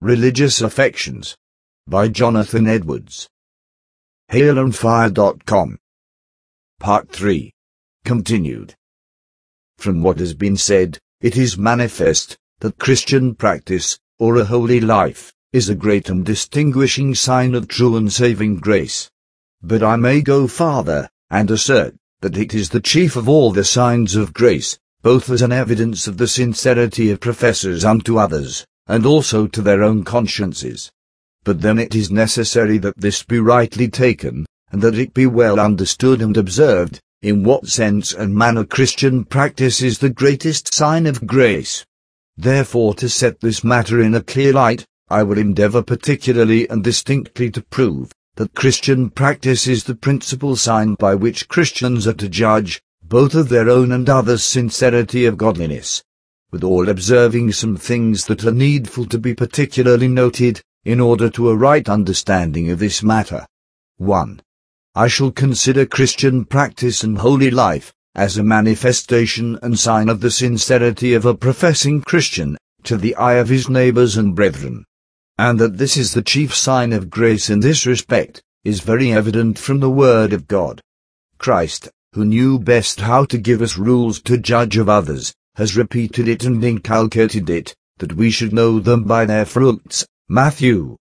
Religious Affections by Jonathan Edwards. HaleOnFire.com. Part 3. Continued. From what has been said, it is manifest that Christian practice, or a holy life, is a great and distinguishing sign of true and saving grace. But I may go farther, and assert that it is the chief of all the signs of grace, both as an evidence of the sincerity of professors unto others, and also to their own consciences. But then it is necessary that this be rightly taken, and that it be well understood and observed, in what sense and manner Christian practice is the greatest sign of grace. Therefore, to set this matter in a clear light, I will endeavor particularly and distinctly to prove that Christian practice is the principal sign by which Christians are to judge, both of their own and others' sincerity of godliness, withal observing some things that are needful to be particularly noted, in order to a right understanding of this matter. 1. I shall consider Christian practice and holy life as a manifestation and sign of the sincerity of a professing Christian, to the eye of his neighbors and brethren. And that this is the chief sign of grace in this respect, is very evident from the Word of God. Christ, who knew best how to give us rules to judge of others, has repeated it and inculcated it, that we should know them by their fruits. Matthew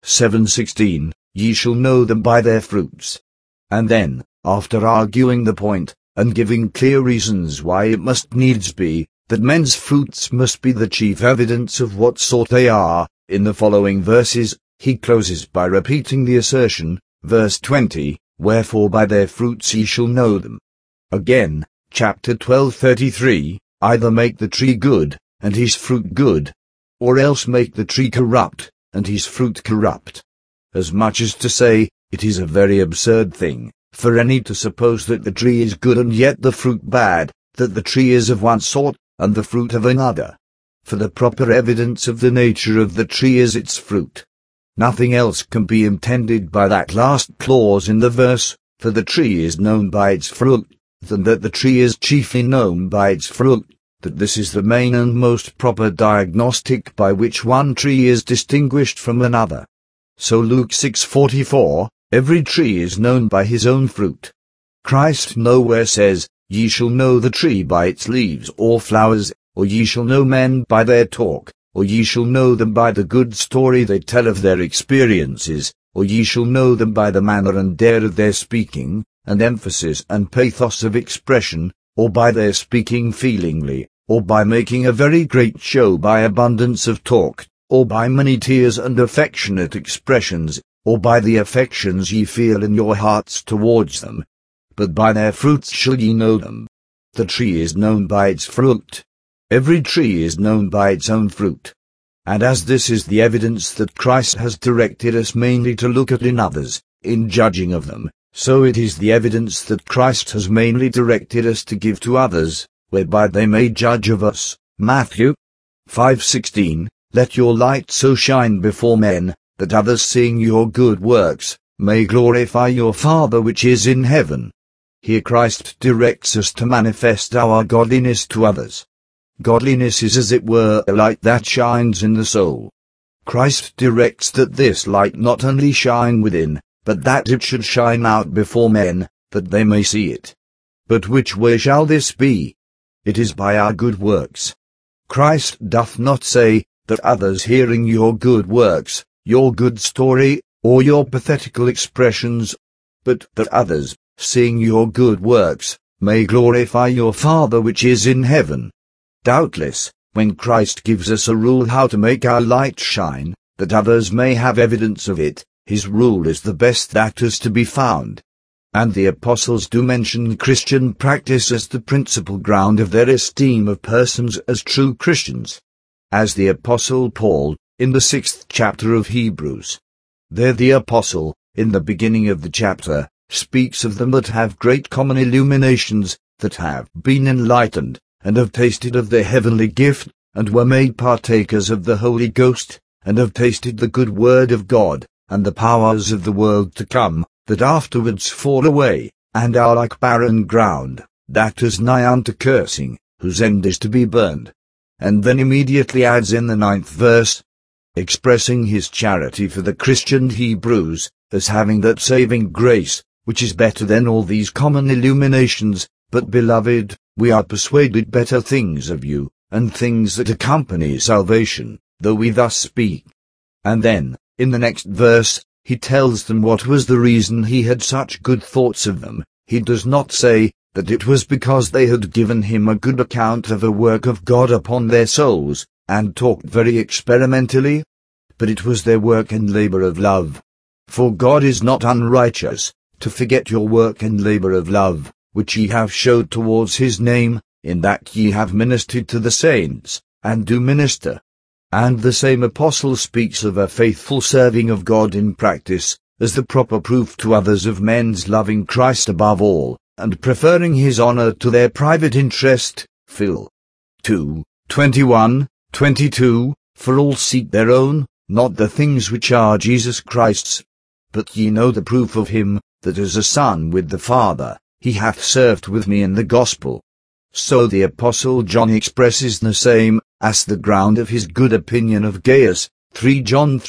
7:16, ye shall know them by their fruits. And then, after arguing the point, and giving clear reasons why it must needs be, that men's fruits must be the chief evidence of what sort they are, in the following verses, he closes by repeating the assertion, verse 20, wherefore by their fruits ye shall know them. Again, chapter 12:33, either make the tree good, and his fruit good, or else make the tree corrupt, and his fruit corrupt. As much as to say, it is a very absurd thing, for any to suppose that the tree is good and yet the fruit bad, that the tree is of one sort, and the fruit of another. For the proper evidence of the nature of the tree is its fruit. Nothing else can be intended by that last clause in the verse, for the tree is known by its fruit, than that the tree is chiefly known by its fruit, that this is the main and most proper diagnostic by which one tree is distinguished from another. So Luke 6:44, every tree is known by his own fruit. Christ nowhere says, ye shall know the tree by its leaves or flowers, or ye shall know men by their talk, or ye shall know them by the good story they tell of their experiences, or ye shall know them by the manner and air of their speaking, and emphasis and pathos of expression, or by their speaking feelingly, or by making a very great show by abundance of talk, or by many tears and affectionate expressions, or by the affections ye feel in your hearts towards them. But by their fruits shall ye know them. The tree is known by its fruit. Every tree is known by its own fruit. And as this is the evidence that Christ has directed us mainly to look at in others, in judging of them, so it is the evidence that Christ has mainly directed us to give to others, whereby they may judge of us. Matthew 5:16, let your light so shine before men, that others seeing your good works, may glorify your Father which is in heaven. Here Christ directs us to manifest our godliness to others. Godliness is as it were a light that shines in the soul. Christ directs that this light not only shine within, but that it should shine out before men, that they may see it. But which way shall this be? It is by our good works. Christ doth not say, that others hearing your good works, your good story, or your pathetical expressions, but that others, seeing your good works, may glorify your Father which is in heaven. Doubtless, when Christ gives us a rule how to make our light shine, that others may have evidence of it, his rule is the best that is to be found. And the apostles do mention Christian practice as the principal ground of their esteem of persons as true Christians. As the apostle Paul, in the 6th chapter of Hebrews. There the apostle, in the beginning of the chapter, speaks of them that have great common illuminations, that have been enlightened, and have tasted of the heavenly gift, and were made partakers of the Holy Ghost, and have tasted the good word of God, and the powers of the world to come, that afterwards fall away, and are like barren ground, that is nigh unto cursing, whose end is to be burned. And then immediately adds in the 9th verse, expressing his charity for the Christian Hebrews, as having that saving grace, which is better than all these common illuminations. But, beloved, we are persuaded better things of you, and things that accompany salvation, though we thus speak. And then, in the next verse, he tells them what was the reason he had such good thoughts of them. He does not say that it was because they had given him a good account of the work of God upon their souls, and talked very experimentally, but it was their work and labor of love. For God is not unrighteous, to forget your work and labor of love, which ye have showed towards his name, in that ye have ministered to the saints, and do minister. And the same apostle speaks of a faithful serving of God in practice, as the proper proof to others of men's loving Christ above all, and preferring his honor to their private interest. Phil. 2:21-22, For all seek their own, not the things which are Jesus Christ's. But ye know the proof of him, that as a son with the Father, he hath served with me in the gospel. So the Apostle John expresses the same, as the ground of his good opinion of Gaius, 3 John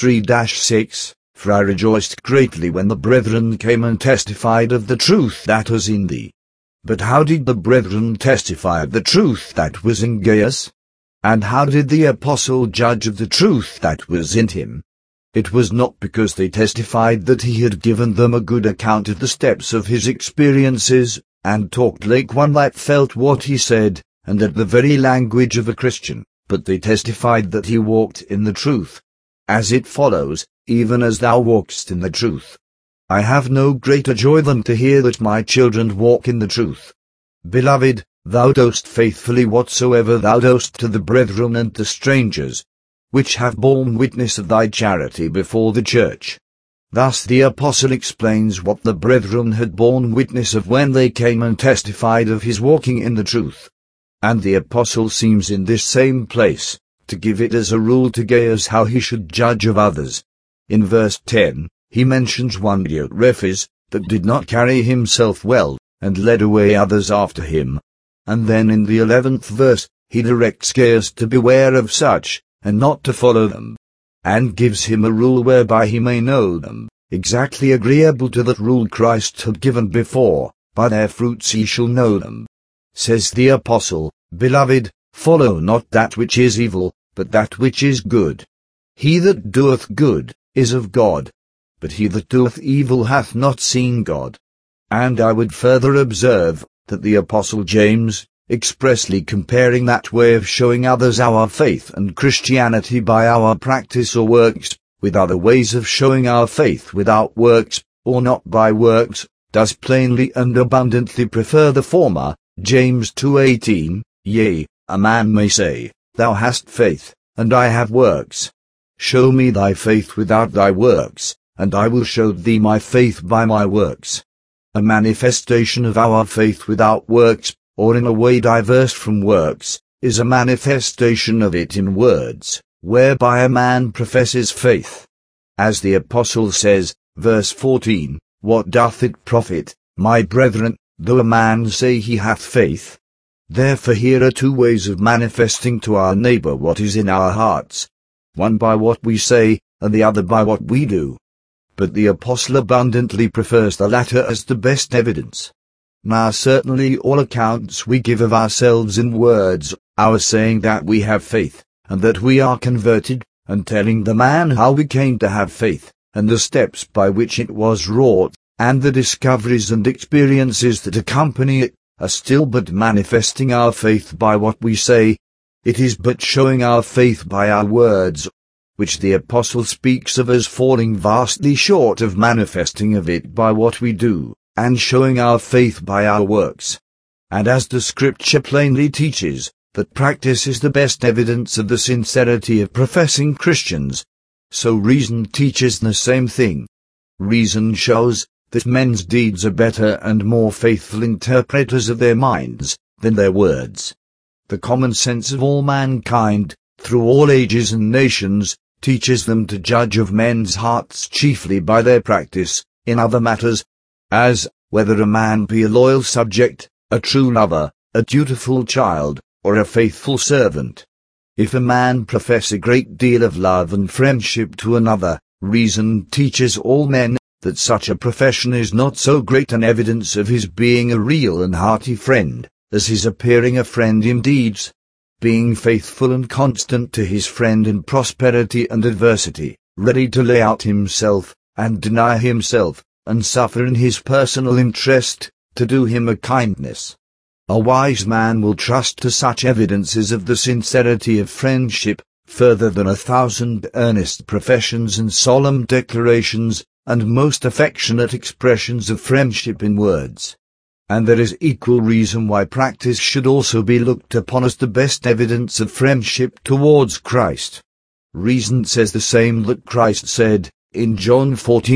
3-6, For I rejoiced greatly when the brethren came and testified of the truth that was in thee. But how did the brethren testify of the truth that was in Gaius? And how did the apostle judge of the truth that was in him? It was not because they testified that he had given them a good account of the steps of his experiences, and talked like one that felt what he said, and that the very language of a Christian, but they testified that he walked in the truth. As it follows, even as thou walkest in the truth. I have no greater joy than to hear that my children walk in the truth. Beloved, thou dost faithfully whatsoever thou dost to the brethren and to strangers, which have borne witness of thy charity before the church. Thus the apostle explains what the brethren had borne witness of when they came and testified of his walking in the truth. And the apostle seems in this same place to give it as a rule to Gaius how he should judge of others. In verse 10, he mentions one Diotrephes, that did not carry himself well, and led away others after him. And then in the 11th verse, he directs Gaius to beware of such, and not to follow them, and gives him a rule whereby he may know them, exactly agreeable to that rule Christ had given before, By their fruits ye shall know them. Says the apostle, Beloved, follow not that which is evil, but that which is good. He that doeth good is of God, but he that doeth evil hath not seen God. And I would further observe, that the apostle James, expressly comparing that way of showing others our faith and Christianity by our practice or works, with other ways of showing our faith without works, or not by works, does plainly and abundantly prefer the former. James 2:18, Yea, a man may say, Thou hast faith, and I have works. Show me thy faith without thy works, and I will show thee my faith by my works. A manifestation of our faith without works, or in a way diverse from works, is a manifestation of it in words, whereby a man professes faith. As the apostle says, verse 14, What doth it profit, my brethren, though a man say he hath faith? Therefore here are two ways of manifesting to our neighbor what is in our hearts, one by what we say, and the other by what we do. But the apostle abundantly prefers the latter as the best evidence. Now certainly all accounts we give of ourselves in words, our saying that we have faith, and that we are converted, and telling the man how we came to have faith, and the steps by which it was wrought, and the discoveries and experiences that accompany it, are still but manifesting our faith by what we say. It is but showing our faith by our words, which the apostle speaks of as falling vastly short of manifesting of it by what we do, and showing our faith by our works. And as the Scripture plainly teaches, that practice is the best evidence of the sincerity of professing Christians, so reason teaches the same thing. Reason shows that men's deeds are better and more faithful interpreters of their minds than their words. The common sense of all mankind, through all ages and nations, teaches them to judge of men's hearts chiefly by their practice, in other matters, as, whether a man be a loyal subject, a true lover, a dutiful child, or a faithful servant. If a man profess a great deal of love and friendship to another, reason teaches all men that such a profession is not so great an evidence of his being a real and hearty friend, as his appearing a friend in deeds, being faithful and constant to his friend in prosperity and adversity, ready to lay out himself, and deny himself, and suffer in his personal interest, to do him a kindness. A wise man will trust to such evidences of the sincerity of friendship, further than 1,000 earnest professions and solemn declarations, and most affectionate expressions of friendship in words. And there is equal reason why practice should also be looked upon as the best evidence of friendship towards Christ. Reason says the same that Christ said, in John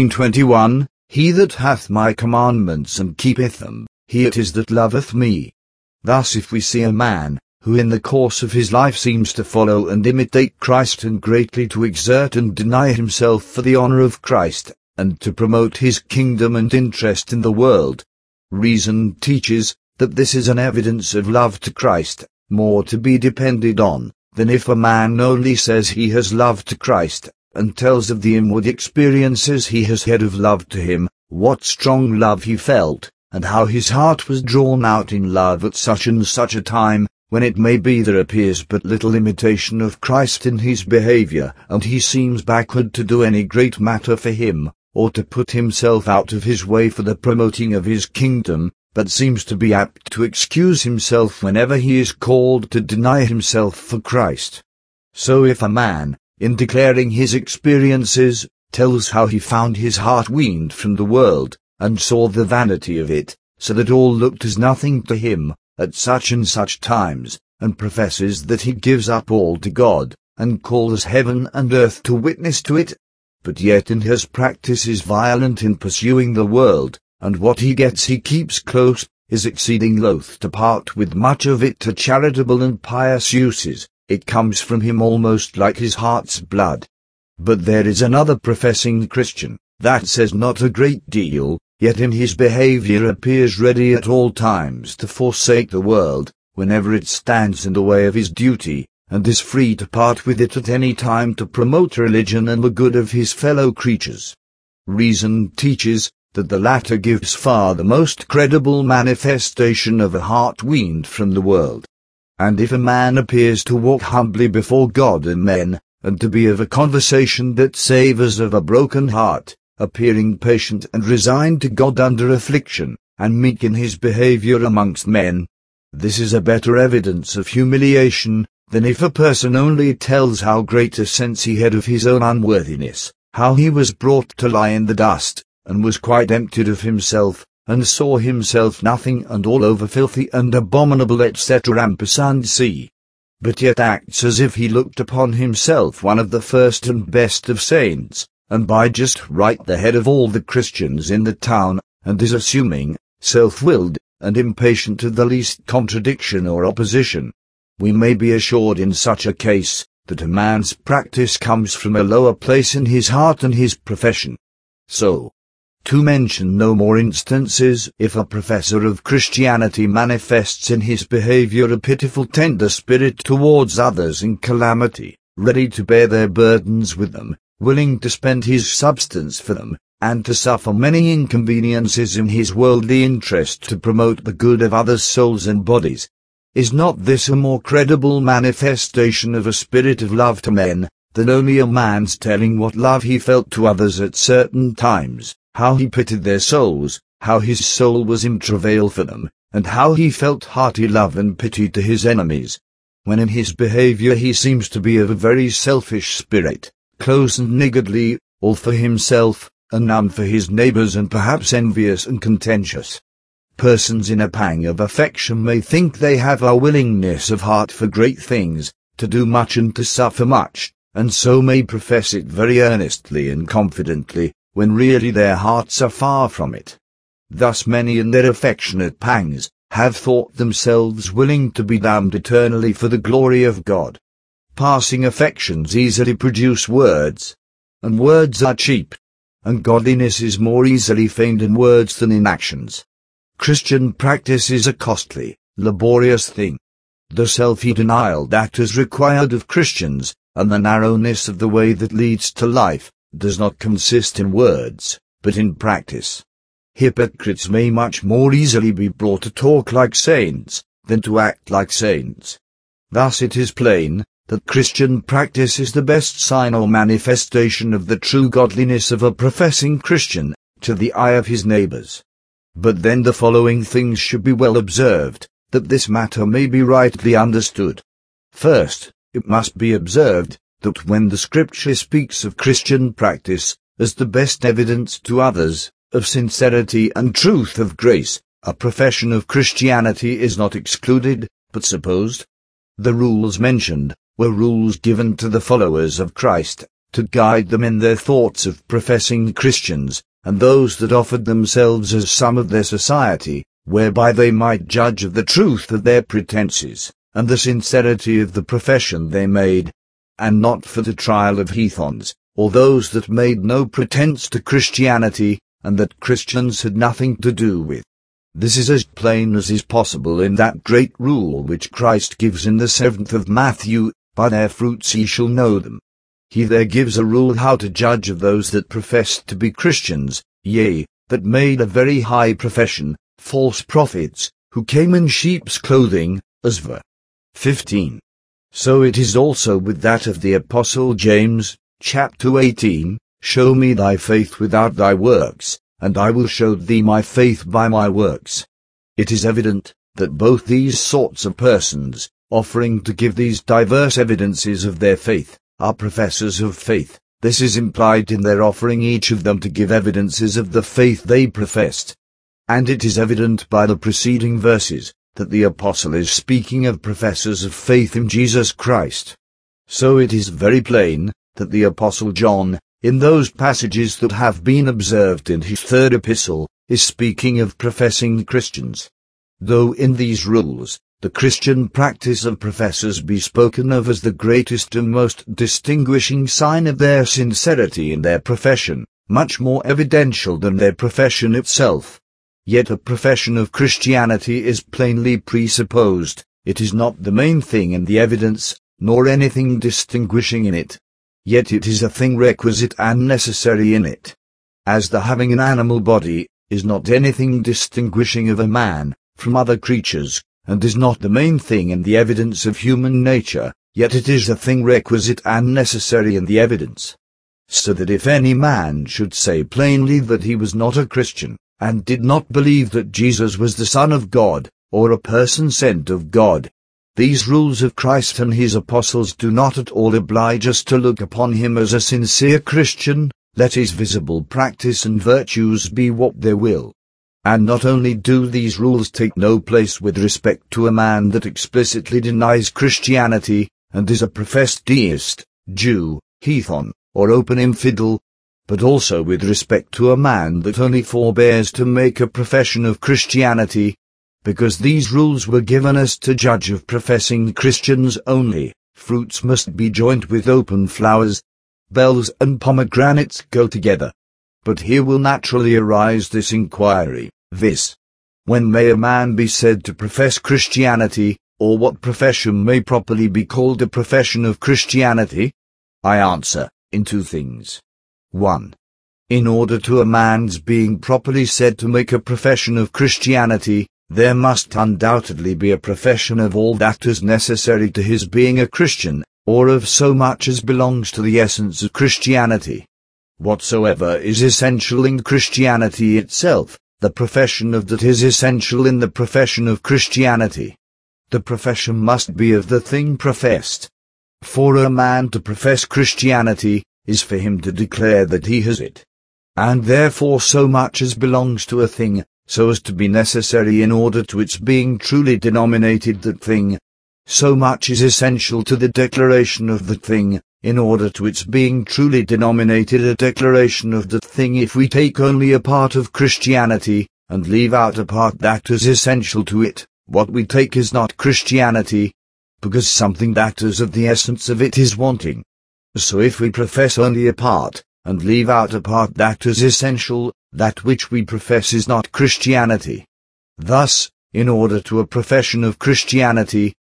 14:21, "He that hath my commandments and keepeth them, he it is that loveth me." Thus if we see a man, who in the course of his life seems to follow and imitate Christ and greatly to exert and deny himself for the honor of Christ, and to promote his kingdom and interest in the world, reason teaches that this is an evidence of love to Christ, more to be depended on, than if a man only says he has love to Christ, and tells of the inward experiences he has had of love to him, what strong love he felt, and how his heart was drawn out in love at such and such a time, when it may be there appears but little imitation of Christ in his behavior, and he seems backward to do any great matter for him, or to put himself out of his way for the promoting of his kingdom, but seems to be apt to excuse himself whenever he is called to deny himself for Christ. So if a man, in declaring his experiences, tells how he found his heart weaned from the world, and saw the vanity of it, so that all looked as nothing to him, at such and such times, and professes that he gives up all to God, and calls heaven and earth to witness to it, but yet in his practice is violent in pursuing the world, and what he gets he keeps close, is exceeding loath to part with much of it to charitable and pious uses, it comes from him almost like his heart's blood. But there is another professing Christian, that says not a great deal, yet in his behavior appears ready at all times to forsake the world, whenever it stands in the way of his duty, and is free to part with it at any time to promote religion and the good of his fellow creatures. Reason teaches that the latter gives far the most credible manifestation of a heart weaned from the world. And if a man appears to walk humbly before God and men, and to be of a conversation that savours of a broken heart, appearing patient and resigned to God under affliction, and meek in his behavior amongst men, this is a better evidence of humiliation than if a person only tells how great a sense he had of his own unworthiness, how he was brought to lie in the dust, and was quite emptied of himself, and saw himself nothing and all over filthy and abominable, etc. ampersand c. But yet acts as if he looked upon himself one of the first and best of saints, and by just right the head of all the Christians in the town, and is assuming, self-willed, and impatient of the least contradiction or opposition. We may be assured in such a case, that a man's practice comes from a lower place in his heart and his profession. So, to mention no more instances, if a professor of Christianity manifests in his behavior a pitiful tender spirit towards others in calamity, ready to bear their burdens with them, willing to spend his substance for them, and to suffer many inconveniences in his worldly interest to promote the good of others' souls and bodies, is not this a more credible manifestation of a spirit of love to men, than only a man's telling what love he felt to others at certain times, how he pitied their souls, how his soul was in travail for them, and how he felt hearty love and pity to his enemies, when in his behavior he seems to be of a very selfish spirit, close and niggardly, all for himself, and none for his neighbours, and perhaps envious and contentious. Persons in a pang of affection may think they have a willingness of heart for great things, to do much and to suffer much, and so may profess it very earnestly and confidently, when really their hearts are far from it. Thus many in their affectionate pangs have thought themselves willing to be damned eternally for the glory of God. Passing affections easily produce words, and words are cheap, and godliness is more easily feigned in words than in actions. Christian practice is a costly, laborious thing. the self-denial that is required of Christians, and the narrowness of the way that leads to life, does not consist in words, but in practice. Hypocrites may much more easily be brought to talk like saints, than to act like saints. Thus it is plain, that Christian practice is the best sign or manifestation of the true godliness of a professing Christian, to the eye of his neighbors. But then the following things should be well observed, that this matter may be rightly understood. First, it must be observed, that when the Scripture speaks of Christian practice, as the best evidence to others, of sincerity and truth of grace, a profession of Christianity is not excluded, but supposed. The rules mentioned were rules given to the followers of Christ, to guide them in their thoughts of professing Christians, and those that offered themselves as some of their society, whereby they might judge of the truth of their pretenses, and the sincerity of the profession they made, and not for the trial of heathens, or those that made no pretense to Christianity, and that Christians had nothing to do with. This is as plain as is possible in that great rule which Christ gives in the 7th of Matthew, by their fruits ye shall know them. He there gives a rule how to judge of those that professed to be Christians, yea, that made a very high profession, false prophets, who came in sheep's clothing, as ver. 15. So it is also with that of the Apostle James, chapter 18, Show me thy faith without thy works, and I will show thee my faith by my works. It is evident that both these sorts of persons, offering to give these diverse evidences of their faith, are professors of faith. This is implied in their offering each of them to give evidences of the faith they professed. And it is evident by the preceding verses, that the apostle is speaking of professors of faith in Jesus Christ. So it is very plain, that the apostle John, in those passages that have been observed in his 3rd epistle, is speaking of professing Christians. Though in these rules, the Christian practice of professors be spoken of as the greatest and most distinguishing sign of their sincerity in their profession, much more evidential than their profession itself. Yet a profession of Christianity is plainly presupposed. It is not the main thing in the evidence, nor anything distinguishing in it. Yet it is a thing requisite and necessary in it. As the having an animal body is not anything distinguishing of a man from other creatures, and is not the main thing in the evidence of human nature, yet it is a thing requisite and necessary in the evidence. So that if any man should say plainly that he was not a Christian, and did not believe that Jesus was the Son of God, or a person sent of God, these rules of Christ and his apostles do not at all oblige us to look upon him as a sincere Christian, let his visible practice and virtues be what they will. And not only do these rules take no place with respect to a man that explicitly denies Christianity, and is a professed deist, Jew, heathen, or open infidel, but also with respect to a man that only forbears to make a profession of Christianity, because these rules were given us to judge of professing Christians only. Fruits must be joined with open flowers. Bells and pomegranates go together. But here will naturally arise this inquiry, viz. When may a man be said to profess Christianity, or what profession may properly be called a profession of Christianity? I answer, in 2 things. 1. In order to a man's being properly said to make a profession of Christianity, there must undoubtedly be a profession of all that is necessary to his being a Christian, or of so much as belongs to the essence of Christianity. Whatsoever is essential in Christianity itself, the profession of that is essential in the profession of Christianity. The profession must be of the thing professed. For a man to profess Christianity, is for him to declare that he has it. And therefore so much as belongs to a thing, so as to be necessary in order to its being truly denominated that thing. So much is essential to the declaration of that thing, in order to its being truly denominated a declaration of that thing. If we take only a part of Christianity, and leave out a part that is essential to it, what we take is not Christianity, because something that is of the essence of it is wanting. So if we profess only a part, and leave out a part that is essential, that which we profess is not Christianity. Thus, in order to a profession of Christianity,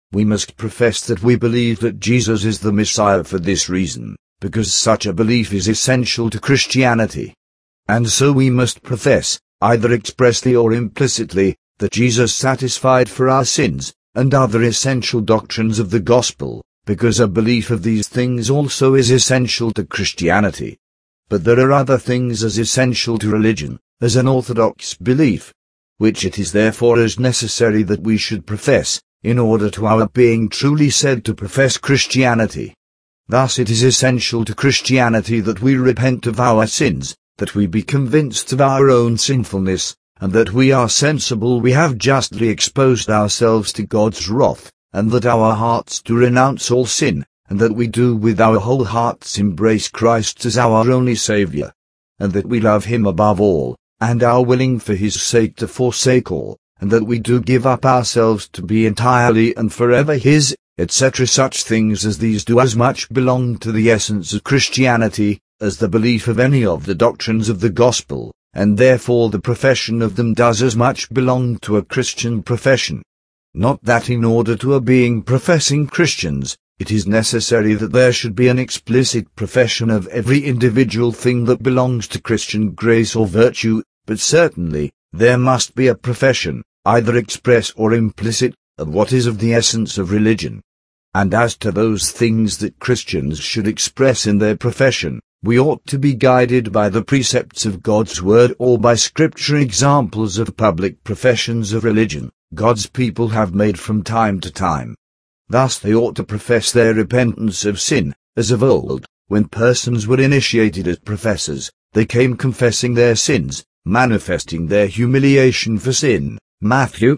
We must profess that we believe that Jesus is the Messiah for this reason, because such a belief is essential to Christianity. And so we must profess, either expressly or implicitly, that Jesus satisfied for our sins, and other essential doctrines of the gospel, because a belief of these things also is essential to Christianity. But there are other things as essential to religion, as an orthodox belief, which it is therefore as necessary that we should profess, in order to our being truly said to profess Christianity. Thus it is essential to Christianity that we repent of our sins, that we be convinced of our own sinfulness, and that we are sensible we have justly exposed ourselves to God's wrath, and that our hearts do renounce all sin, and that we do with our whole hearts embrace Christ as our only Saviour, and that we love Him above all, and are willing for His sake to forsake all, and that we do give up ourselves to be entirely and forever His, etc. Such things as these do as much belong to the essence of Christianity as the belief of any of the doctrines of the gospel, and therefore the profession of them does as much belong to a Christian profession. Not that in order to a being professing Christians, it is necessary that there should be an explicit profession of every individual thing that belongs to Christian grace or virtue, but certainly there must be a profession, either express or implicit, of what is of the essence of religion. And as to those things that Christians should express in their profession, we ought to be guided by the precepts of God's word or by scripture examples of public professions of religion God's people have made from time to time. Thus they ought to profess their repentance of sin, as of old, when persons were initiated as professors, they came confessing their sins, manifesting their humiliation for sin. Matthew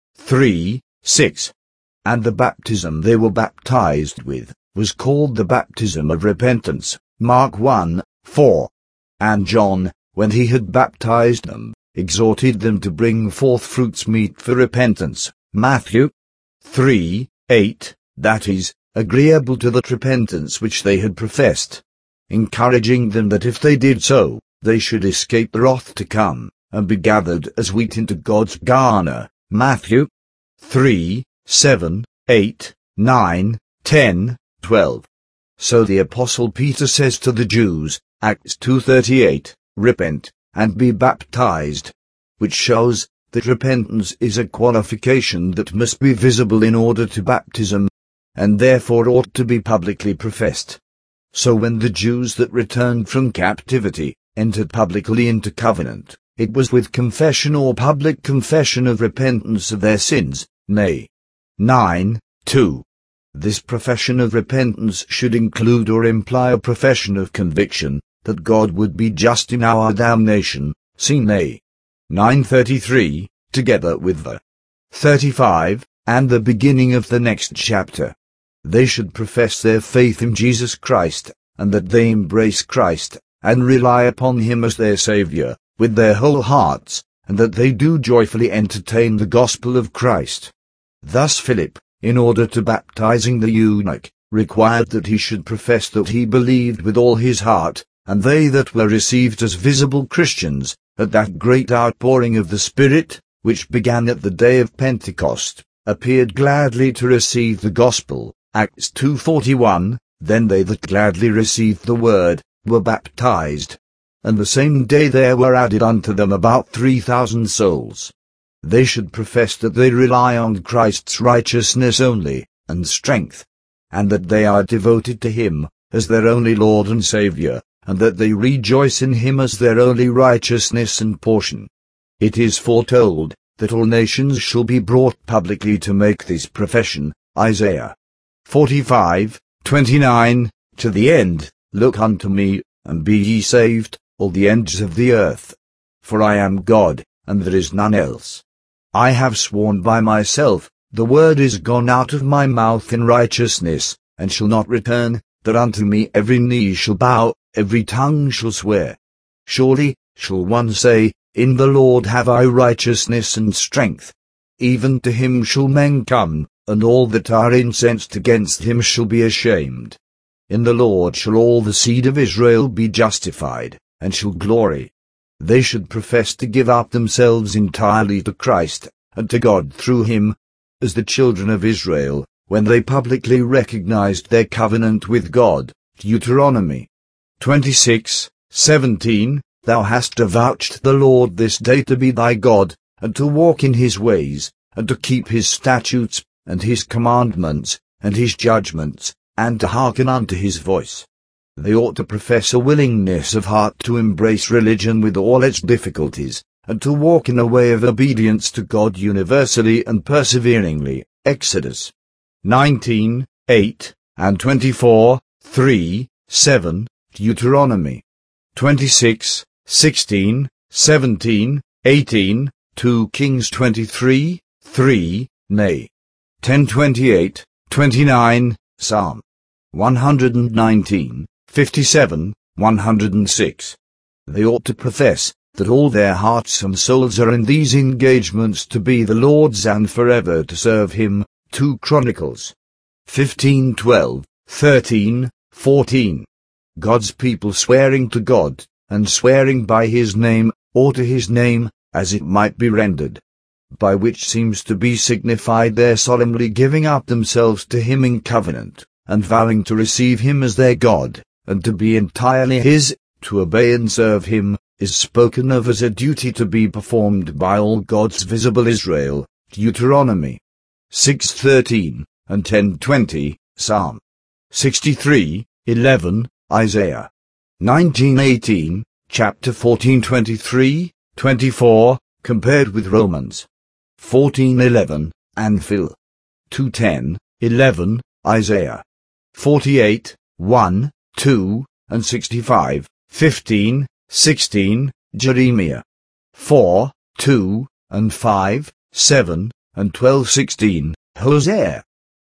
3:6. And the baptism they were baptized with was called the baptism of repentance. Mark 1:4. And John, when he had baptized them, exhorted them to bring forth fruits meet for repentance. Matthew 3:8, that is, agreeable to that repentance which they had professed, encouraging them that if they did so, they should escape the wrath to come, and be gathered as wheat into God's garner. Matthew 3:7, 8, 9, 10, 12. So the Apostle Peter says to the Jews, Acts 2:38, repent, and be baptized, which shows that repentance is a qualification that must be visible in order to baptism, and therefore ought to be publicly professed. So when the Jews that returned from captivity entered publicly into covenant, it was with confession or public confession of repentance of their sins, nay. 9:2. This profession of repentance should include or imply a profession of conviction that God would be just in our damnation, see nay. 9:33, together with the 35, and the beginning of the next chapter. They should profess their faith in Jesus Christ, and that they embrace Christ, and rely upon Him as their Saviour, with their whole hearts, and that they do joyfully entertain the gospel of Christ. Thus Philip, in order to baptizing the eunuch, required that he should profess that he believed with all his heart, and they that were received as visible Christians, at that great outpouring of the Spirit, which began at the day of Pentecost, appeared gladly to receive the gospel. Acts 2:41, then they that gladly received the word, were baptized. And the same day there were added unto them about 3,000 souls. They should profess that they rely on Christ's righteousness only, and strength, and that they are devoted to Him, as their only Lord and Saviour, and that they rejoice in Him as their only righteousness and portion. It is foretold that all nations shall be brought publicly to make this profession, Isaiah 45:29, to the end, look unto me, and be ye saved, all the ends of the earth. For I am God, and there is none else. I have sworn by myself, the word is gone out of my mouth in righteousness, and shall not return, that unto me every knee shall bow, every tongue shall swear. Surely, shall one say, in the Lord have I righteousness and strength. Even to Him shall men come, and all that are incensed against Him shall be ashamed. In the Lord shall all the seed of Israel be justified, and shall glory. They should profess to give up themselves entirely to Christ, and to God through Him, as the children of Israel, when they publicly recognized their covenant with God. Deuteronomy 26:17, Thou hast avouched the Lord this day to be thy God, and to walk in his ways, and to keep his statutes, and his commandments, and his judgments, and to hearken unto his voice. They ought to profess a willingness of heart to embrace religion with all its difficulties, and to walk in a way of obedience to God universally and perseveringly. Exodus 19:8, and 24:3-7, Deuteronomy 26:16, 17, 18, 2 Kings 23:3, nay, 10:28, 29, Psalm 119, 57, 106. They ought to profess that all their hearts and souls are in these engagements to be the Lord's and forever to serve him. 2 Chronicles 15:12, 13, 14. God's people swearing to God, and swearing by his name, or to his name, as it might be rendered, by which seems to be signified their solemnly giving up themselves to him in covenant, and vowing to receive him as their God, and to be entirely his, to obey and serve him, is spoken of as a duty to be performed by all God's visible Israel. Deuteronomy 6:13, and 10:20, Psalm 63:11, Isaiah 19:18, chapter 14:23, 24, compared with Romans 14:11, and Phil 2:10, 11, Isaiah 48:1, 2, and 65:15, 16, Jeremiah 4:2, and 5, 7, and 12:16, Hosea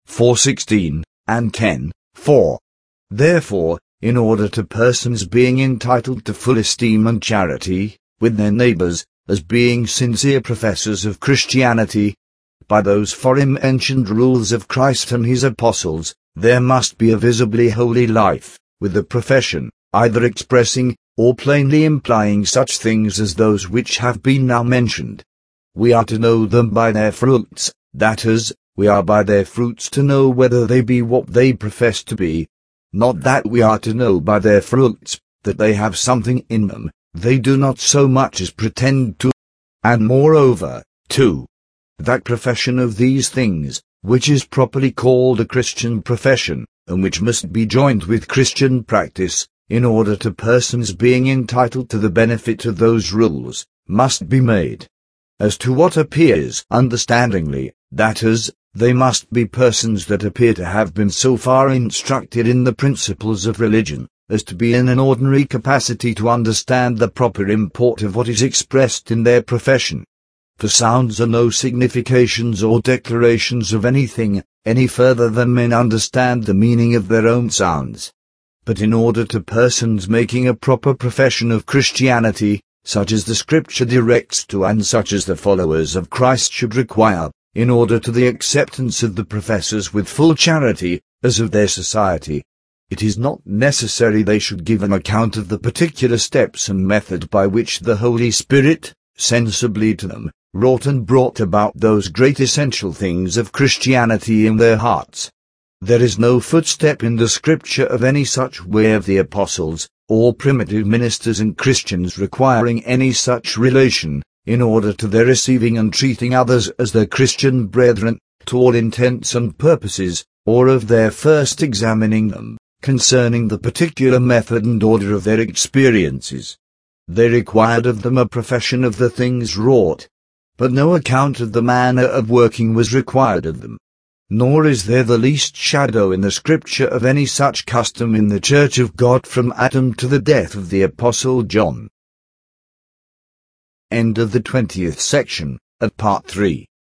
4:16, and 10:4. Therefore, in order to persons being entitled to full esteem and charity, with their neighbors, as being sincere professors of Christianity, by those forementioned rules of Christ and his apostles, there must be a visibly holy life, with the profession, either expressing, or plainly implying such things as those which have been now mentioned. We are to know them by their fruits, that is, we are by their fruits to know whether they be what they profess to be. Not that we are to know by their fruits, that they have something in them, they do not so much as pretend to. And moreover, too, that profession of these things, which is properly called a Christian profession, and which must be joined with Christian practice, in order to persons being entitled to the benefit of those rules, must be made. As to what appears understandingly, that is, they must be persons that appear to have been so far instructed in the principles of religion, as to be in an ordinary capacity to understand the proper import of what is expressed in their profession. For sounds are no significations or declarations of anything, any further than men understand the meaning of their own sounds. But in order to persons making a proper profession of Christianity, such as the Scripture directs to and such as the followers of Christ should require, in order to the acceptance of the professors with full charity, as of their society, it is not necessary they should give an account of the particular steps and method by which the Holy Spirit, sensibly to them, wrought and brought about those great essential things of Christianity in their hearts. There is no footstep in the Scripture of any such way of the apostles, or primitive ministers and Christians requiring any such relation, in order to their receiving and treating others as their Christian brethren, to all intents and purposes, or of their first examining them, concerning the particular method and order of their experiences. They required of them a profession of the things wrought, but no account of the manner of working was required of them. Nor is there the least shadow in the Scripture of any such custom in the Church of God from Adam to the death of the Apostle John. End of the 20th section, of Part 3.